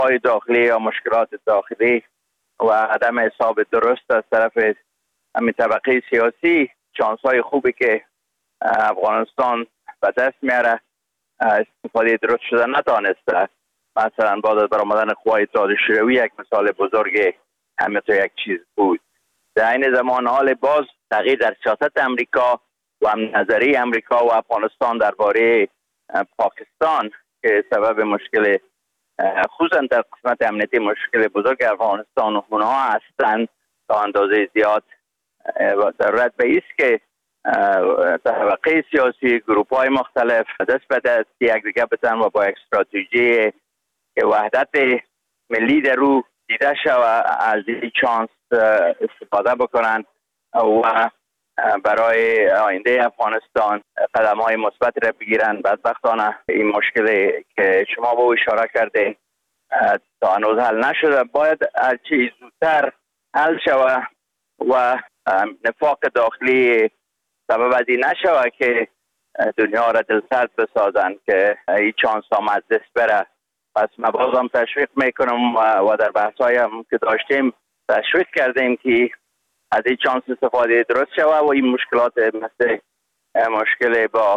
های داخلی یا مشکلات داخلی و عدم حساب درست از طرف همین طبقه سیاسی، چانس های خوبی که افغانستان به دست میاره استفاده درست شده نتانسته. مثلا بعد از برآمدن قوای اتحاد شوروی یک مثال بزرگ همه تو یک چیز بود. در این زمان حال باز تغییر در سیاست امریکا و هم نظری امریکا و افغانستان درباره پاکستان که سبب مشکل خصوصا در قسمت امنیتی مشکل بزرگ افغانستان و اونها هستند تا اندازه زیاد ضرورت به ایست که طبقه سیاسی گروپ های مختلف دست به دست یک دیگه بتن و با یک استراتژی که وحدت ملی در رو دیده شود از این چانس استفاده بکنند و برای آینده افغانستان قدم های مثبت را بگیرند. بدبختانه این مشکل که شما به اشاره کردین تا هنوز حل نشده، باید هرچی زودتر حل شود و نفاق داخلی سبب از این نشود که دنیا را دلسرد بسازند که این چانس هم از دست بره. پس ما بازم تشویق میکنم و در بحث هم که داشتیم تشویق کردیم که از این چانس استفاده درست شود و این مشکلات مثل مشکل با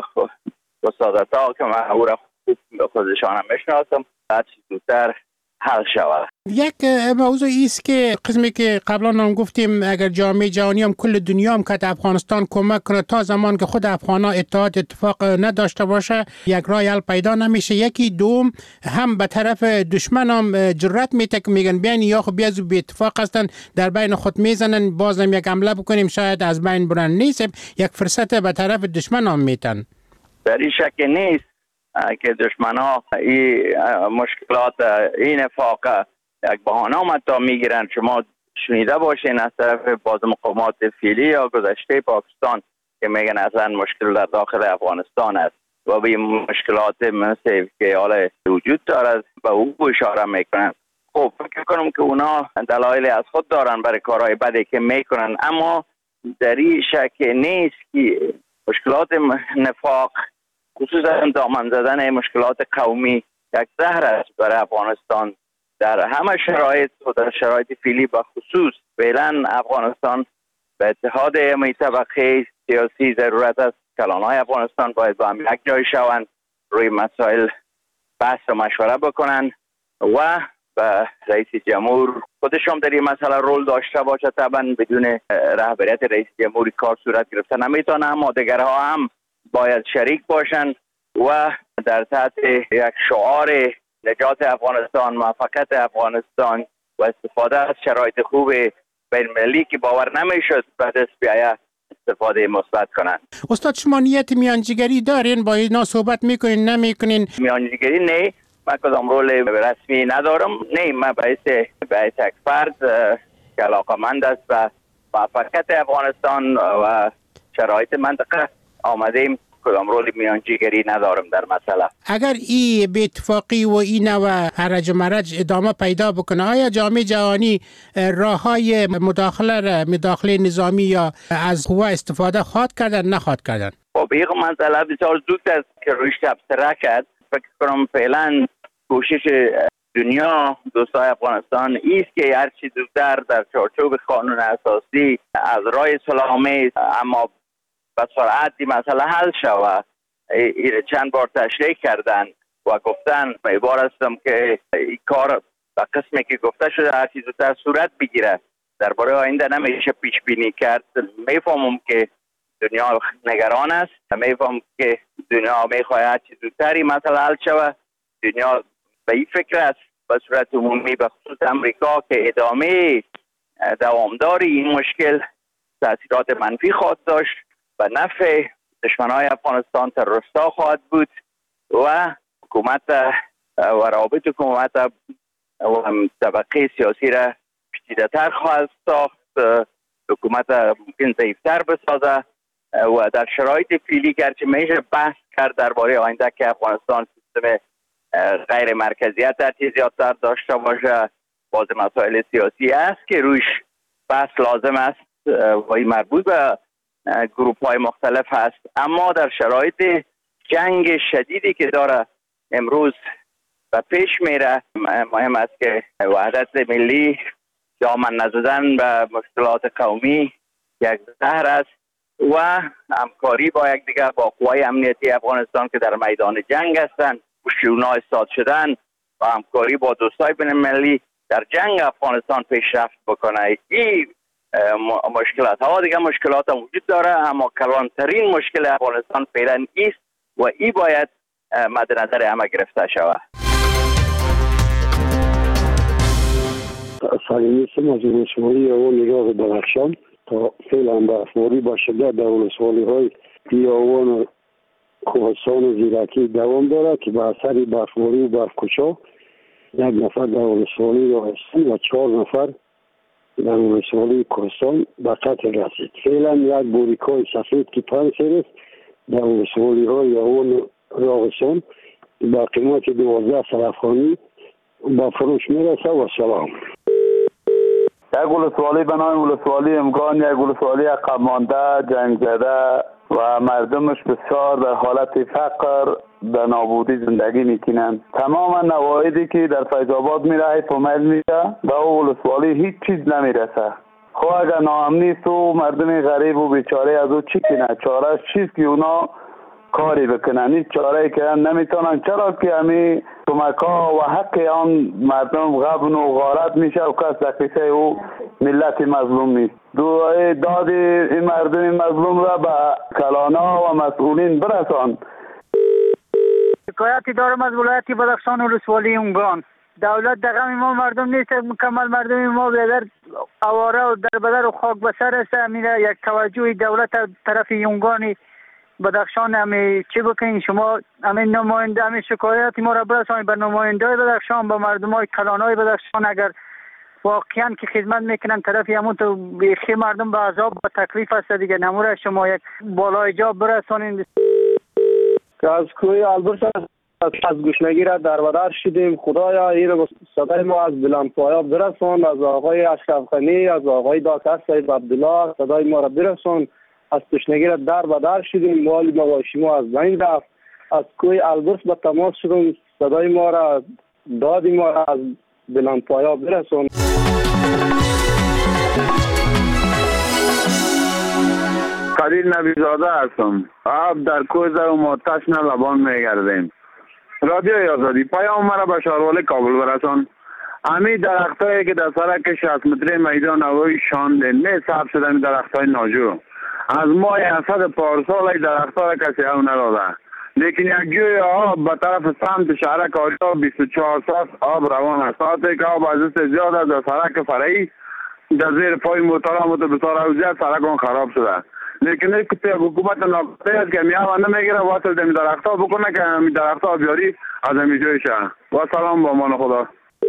وسادت ها که من او را خوب به خودشان هم میشناسم هرچی زودتر حل شود. یک موضوع ایست که قسمی که قبلا هم گفتیم اگر جامعه جهانی هم کل دنیا هم که افغانستان کمک کنه تا زمان که خود افغانا اتفاق نداشته باشه یک راه حل پیدا نمیشه. یکی دوم هم به طرف دشمن هم جرأت میته که میگن بیان یا خب بیازو بی اتفاق هستن در بین خود میزنن بازم یک حمله بکنیم شاید از بین برن. نیست یک فرصت به طرف دشمن هم میتن. در این شک نیست که دشمن ها این مشکلات این نفاق یک بهانه هم تا میگیرن. شما شنیده باشین از طرف باز مقامات فعلی یا گذشته پاکستان که میگن اصلا مشکل در داخل افغانستان است و به مشکلات مثل که حالا وجود دارد به او اشاره میکنن. خب فکر کنم که اونا دلایل از خود دارن برای کارهای بدی که میکنن، اما در این شک نیست که مشکلات نفاق خصوصا دامن زدن مشکلات قومی یک زهر است برای افغانستان در همه شرایط و در شرایط فعلی به خصوص. فعلا افغانستان به اتحاد همه طبقه سیاسی ضرورت است. کلانهای افغانستان باید با هم یک جای شوند، روی مسائل بحث و مشوره بکنند و به رئیس جمهور خودشون در این مسئله رول داشته باشه. طبعا بدون رهبریت رئیس جمهوری کار صورت گرفته نمیتونه، اما دیگرها هم باید شریک باشند و در تحت یک شعار نجات افغانستان، موفقیت افغانستان و استفاده از شرایط خوب بین‌المللی که باور نمیشد به دست بیاید استفاده مثبت کنند. استاد شما نیت میانجیگری دارین؟ با اینا صحبت میکنین نمیکنین؟ میانجیگری نه، من کدام رول رسمی ندارم. نه، من باعث یک فرد که علاقه‌مند است به موفقیت افغانستان و شرایط منطقه آمدیم. کدام رول میانجیگری ندارم در مسئله. اگر این به اتفاقی و این و هرج و مرج ادامه پیدا بکنه، آیا جامعه جهانی راههای مداخله نظامی یا از قوا استفاده خواهد کردن نخواهد کردن؟ خب این مسئله بسیار زود است که روش تبصره کرد. فکر کنم فعلا کوشش دنیا دوستای افغانستان ایست که هرچی زودتر در چارچوب قانون اساسی از راه سلامی اما به سرعت این مسئله حل شود. چند بار تشریح کردن و گفتن امیدوار هستم که این کار به قسمی که گفته شده هرچی زودتر صورت بگیره. درباره آینده نمیشه پیش بینی کرد. میفهمم که دنیا نگران است، میفهمم که دنیا میخواهد هرچی زودتر این مسئله حل شود. دنیا به این فکر است به صورت عمومی به خصوص امریکا که ادامه دوامداری این مشکل تاثیرات منفی خواهد داشت و نفع دشمنای افغانستان تروریست‌ها خواهد بود و حکومت و روابط حکومت و طبقه سیاسی را پیچیده‌تر خواهد ساخت. حکومت ممکن ضعیف‌تر بسازه و در شرایط فعلی گرچه میشه بحث کرد درباره آینده که افغانستان سیستم غیر مرکزیت در زیادتر داشته باشه، باز مسائل سیاسی است که روش بحث لازم است و این مربوط به گروپ های مختلف هست. اما در شرایط جنگ شدیدی که داره امروز و پیش میره. مهم است که وحدت ملی، دامن نزدن به مشکلات قومی یک زهر است و همکاری با یکدیگر با قوای امنیتی افغانستان که در میدان جنگ هستند و اونا استاد شدن و همکاری با دوستای بین المللی در جنگ افغانستان پیشرفت بکنه. این مشکلات ها دیگه مشکلات هم وجود داره، اما کلانترین مشکل افغانستان فعلا است و این باید مد نظر همه گرفته شود. سلیمیسم از ولسوالی اول نگاه درخشان تا فعلا به افواری با شدت در ولسوالی های بیابان و کوهستان و زیرکی دوام دارد که به اثر برفباری و برفکشا یک نفر در ولسوالی راهستان و 4 نفر در ولسوالی کوهستان به قتل رسید. فعلا یک بوریکای سفید که 5 سر است در ولسوالی های یاون راهستان با قیمت 12 سر افغانی با فروش میرسه و سلام. یک ولسوالی به نام ولسوالی امگان یک ولسوالی عقب مانده، جنگ زده و مردمش بسیار در حالت فقر در نابودی زندگی میکنند. تمام نواحی که در فیض آباد میره پومیل میشه به او ولسوالی هیچ چیز نمیرسه. خب اگر ناامنی است و مردم غریب و بیچاره از او چی کنه؟ چارهش چیست که اونا کاری بکنن؟ هیچ چاره که نمیتونن. چرا که همین کمک ها و حق آن مردم غبن و غارت میشه و کس دقیقه او ملت مظلوم نیست. داد این مردم مظلوم را به کلانا و مسئولین برسان. شکایتی دارم از ولایت بدخشان و ولسوالی اونگان. دولت در غم ما مردم نیست، مکمل مردم ما بدر اواره و در بدر و خاک بسر است. میره یک توجه دولت طرف اونگانی بدخشان همی چی بکنین شما؟ همین نماینده همین شکایتی ما را برسانید به نماینده بدخشان، به مردم های کلانای بدخشان. اگر واقعا که خدمت میکنن طرفی همون تو بیخی مردم به عذاب و تکلیف هست دیگه. نموره شما یک بالای جا برسانید. از کوی البرز از گشنگی را در بدر شدیم. خدایا این صدای ما از بلندپایاب برسان، از آقای اشرف غنی، از آقای دکتر سید عبدالله صدای ما را برسان. از تشنگی را در بدر شدیم، مال مواشی ما از بین رفت. از کوی البرز به تماس شدیم، صدای ما را دادی ما را از بلندپایاب برسان. قدیر نبیزاده هستم. آب در کوزه و ما تشن لبان میگردیم. رادیوی آزادی پیام مرا به شهروالی کابل برسان. امی درختایی که در سرک 60 متری میدان هوایی شانده نه صاحب شدن درختای ناجور. از ماه اسد پارسال ای درختها را کسی او نداده. لیکن یک جوی آب به طرف سمت شهرک آریا 24 ساعت آب روان است. ساعتی که آب از زیاد است در سرک فرعی در زیر پای موترها بسیار اوزیت سرک آن خراب شده. لیکن این که حکومت ناقصه است که میام نمیگیره واسه دمی درختها بکنه که همی درختها بیاری از همی جوی شهر. و سلام با امان خدا.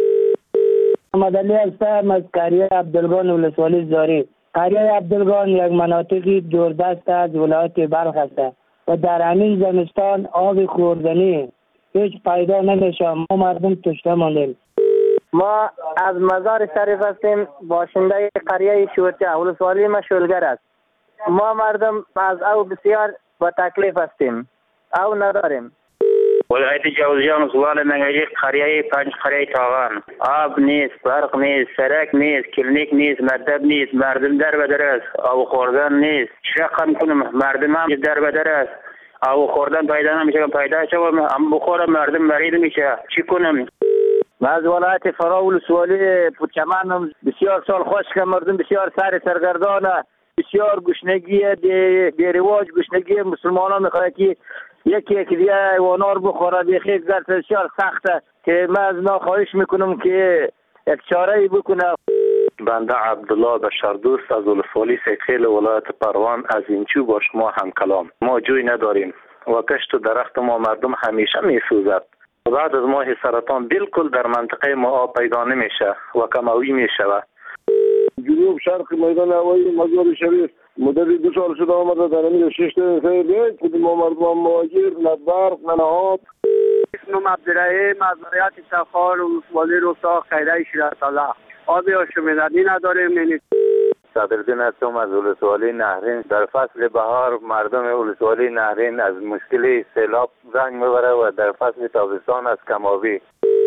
محمد علی هستم از قریه عبدالگان ولسوالی زاری. قریه عبدالگان یک مناطقی دوردست از ولایت بلخ است و در همین زمستان آب خوردنی هیچ پیدا نمیشه. ما مردم تشنه ماندیم. ما از مزار شریف هستیم، باشنده قریه شورچه ولسوالی مشولگر است. ما مردم از او بسیار با تکلیف هستیم، او نداریم. ولایت جوزجان سوال منگجی قریه 5 قریه تاغان. آب نیست، برق نیست، سرک نیست، کلینیک نیست، مکتب نیست، مردم در بدر است. او خوردن نیست. شقم کنم مردم هم در بدر است. او خوردن پیدا نمیشه، پیدا شد هم بخورم مردم مریض میشه. چی کنم؟ ما از ولایت فرا ولسوالی پوچمان بسیار سال خشک، مردم بسیار سرگردانه، بسیار گشنگی بی‌رواج، گشنگی مسلمانان میخواد که یکی دیگه حیوانات بخوره. بخیر گرد بسیار سخته که من از ناخواهش میکنم که یک چاره‌ای بکنه. بنده عبدالله بشردوست از ولسوالی سیدخیل ولایت پروان از اینچو با شما هم کلام. ما جوی نداریم و کشت و درخت ما مردم همیشه میسوزد. بعد از ماه سرطان بالکل در منطقه ما آب پیدا نمیشه و کموی میشود. جنوب شرق میدان هوایی مزار شریف مدت 2 سال شده آمده در همین 6 خیلی که ما مردم مهاجر نه برق نه نهاد. اسمم عبدالرحیم از ولایت تخار ولسوالی روستا خیره شیرازله. آبی آشامیدنی نداریم. نیست. صدرالدین هستم از ولسوالی نهرین. در فصل بهار مردم ولسوالی نهرین از مشکل سیلاب زنگ میبره و در فصل تابستان از کم‌آبی.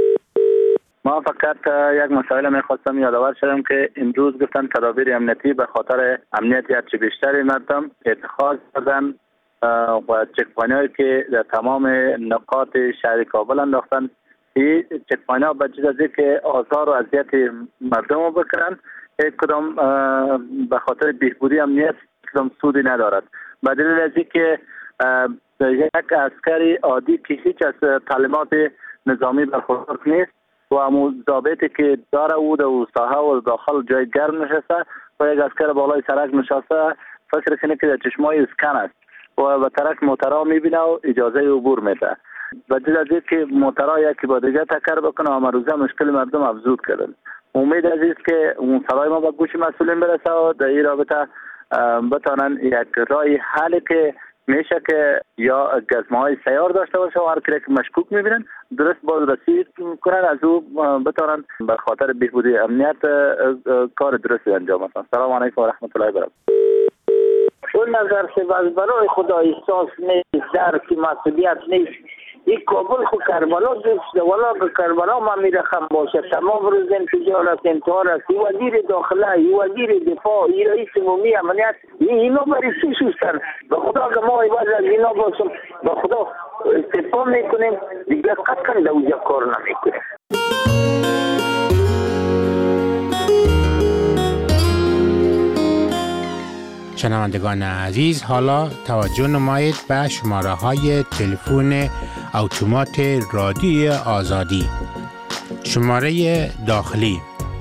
ما فقط یک مسائل میخواستم یادآور شدم که امروز گفتن تدابیر امنیتی به خاطر امنیت هرچی بیشتری مردم اتخاذ کردن و چک‌پوینت هایی که در تمام نقاط شهر کابل انداختن. این چک‌پوینت ها به جز از که آزار و اذیت مردم رو بکنن، هیچ کدام به خاطر بهبودی امنیت کدام سودی ندارد. به دلیل از که یک عسکری عادی که هیچ از تعلیمات نظامی برخوردار نیست و همون ضابطی که داره او در ساحه و داخل جای گرم نشسته و یک عسکر بالای سرک نشسته، فکر کنه که در چشمای اسکن است و به طرف موترها میبینه و اجازه عبور میده. و جز از که موترها یکی با دیگه تکر بکنه و امروزه مشکل مردم افزود کردن. امید عزیز که اون صدای ما به گوش مسئولین برسه و در این رابطه بتانن یک راه حلی که میشه که یا گزمه‌های سیار داشته باشه و هر کسی که مشکوک میبینن درست بازرسی کنن، از او بتانن به خاطر بهبودی امنیت کار درستی انجام بدن. سلام علیکم و رحمت الله و برکاته. چون نظر سے برای خدا احساس نیست، درک مسئولیت نیست. این کابل خود کربلا دوست ولا به کربلا ما میرخم باشه. تمام روز انتظار است، انتظار است. وزیر داخله، وزیر دفاع، رئیس عمومی امنیت، اینا برای چی سوستن؟ به خدا که ما عوض از اینا باشم به خدا استعفا میکنیم، دیگه قطعا دوجه کار نمیکنیم. شنوندگان عزیز، حالا توجه نمایید به شماره های تلفن اتومات رادیوی آزادی. شماره داخلی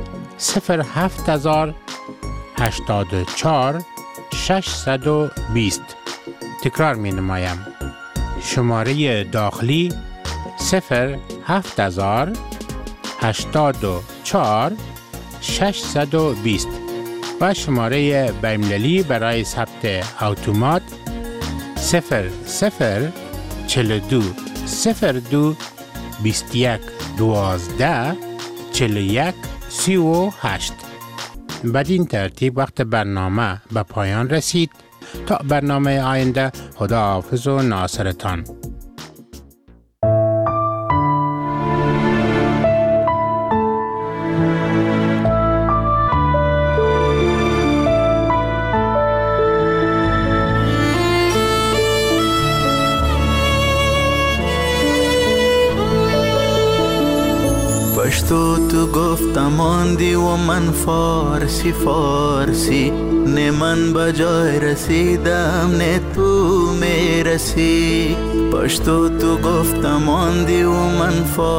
07084 620. تکرار می نمایم. شماره داخلی 07084 620 و شماره بین‌المللی برای ثبت اتومات 0042 02 21 12 41 38. بدین ترتیب وقت برنامه به پایان رسید. تا برنامه آینده، خداحافظ و ناصرتان. پشتو تو گفتم آندی و من فارسی نه من به جای رسیدم نه تو میرسی. پشتو تو گفتم آندی و من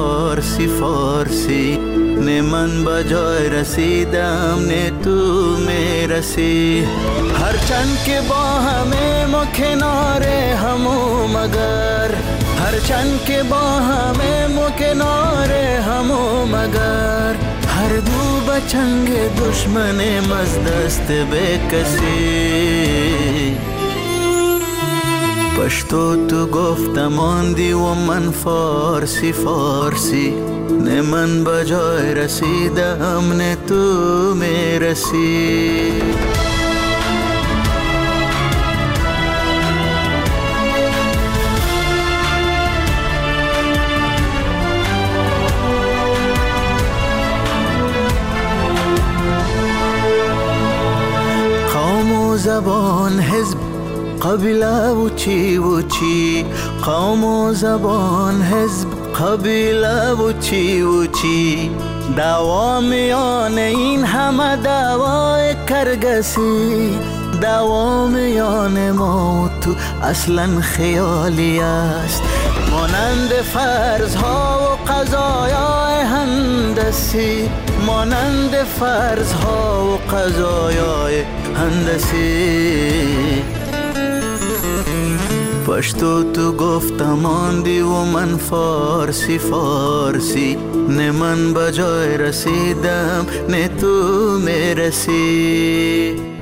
فارسی نه من به جای رسیدم نه تو میرسی. هرچند که با همه ما کنار همو مگر، هرچند که با همه ما کنار همو مگر، هر دو بچنگ دشمنیم از دست به کسی. پشتو تو گفتم آندی و من فارسی نه من به جای رسیدم نه تو میرسی. زبان حزب قبیله و چی قوم و زبان حزب قبیله و چی دعوا میان این همه دعوای کرگسی. دعوا میان ما و تو اصلا خیالی است، مانند فرضها و قضایای هندسی، مانند فرضها و قضایای هندسی. پشتو تو گفتم آندی و من فارسی نه من به جای رسیدم نه تو میرسی.